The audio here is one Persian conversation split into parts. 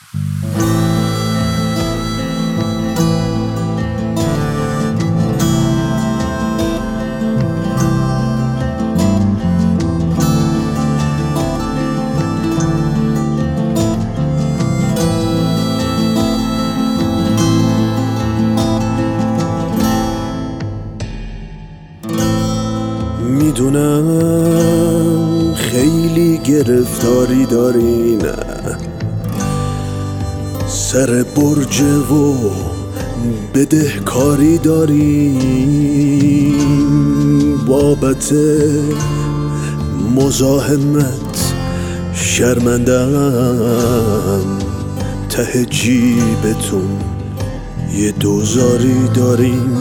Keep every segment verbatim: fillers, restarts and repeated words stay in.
میدونم خیلی گرفتاری داری، نه سر برج و بدهکاری داری، بابت مزاحمت شرمندم، ته جیبتون یه دوزاری داریم.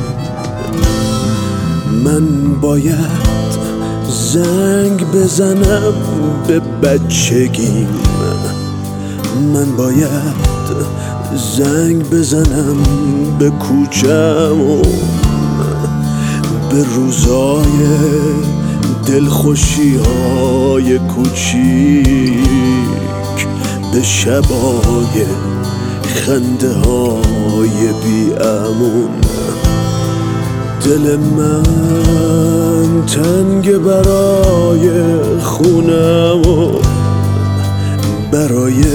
من باید زنگ بزنم به بچگیم، من باید زنگ بزنم به کوچه‌مون، به روزای دلخوشی‌های کوچیک، به شبای خنده‌های بی‌امون. دل من تنگ برای خونم و برای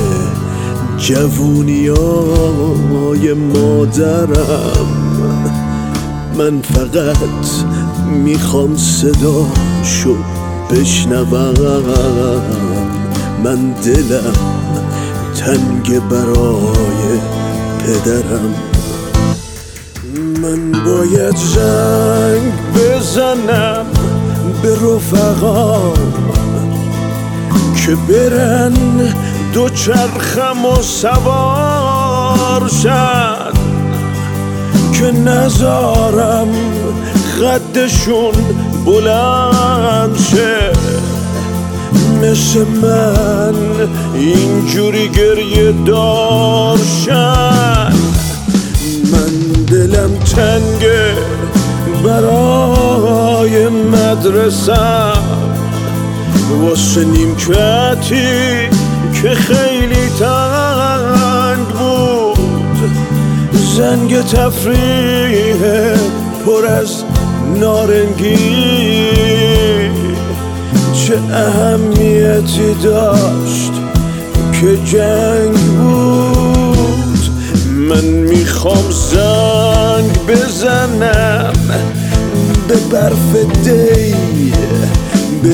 جوونیای مادرم. من فقط میخوام صداشو بشنوم، من دلم تنگ برای پدرم. من باید زنگ بزنم به رفقام که برن دو چرخم و سوار شد، که نذارم قدشون بلند شه، مثل من اینجوری گریه دار شد. من دلم تنگه برای مدرسم، واسه نیمکتی که خیلی تنگ بود، زنگ تفریح پر از نارنگی چه اهمیتی داشت که جنگ بود. من میخوام زنگ بزنم به برف دی، به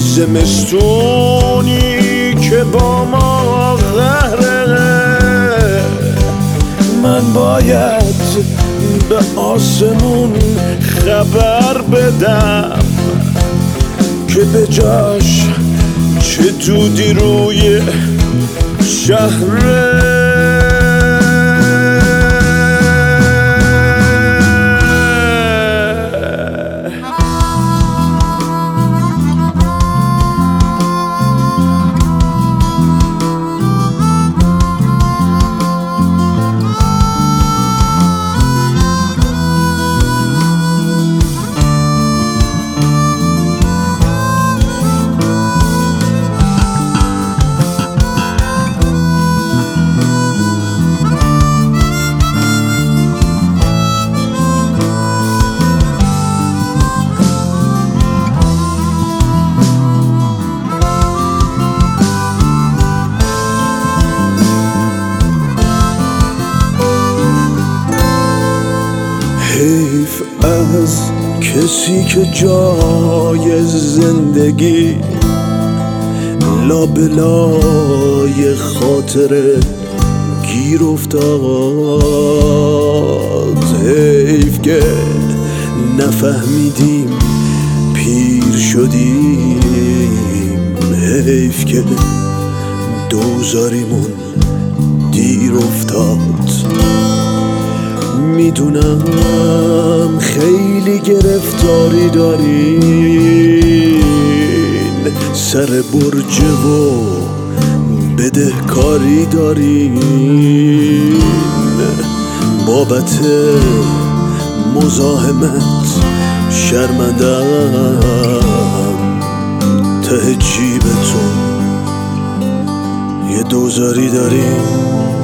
زمستونی که با ما قهره. من باید به آسمون خبر بدم که به جاش چه دودی روی شهره. حیف از کسی که جای زندگی لابلای خاطره گیر افتاد. حیف که نفهمیدیم پیر شدیم، حیف که دوزاریمون دیر افتاد. میدونم خیلی گرفتاری دارین، سر برج و بدهکاری دارین، بابت مزاحمت شرمندم، ته جیبتون یه دوزاری داریم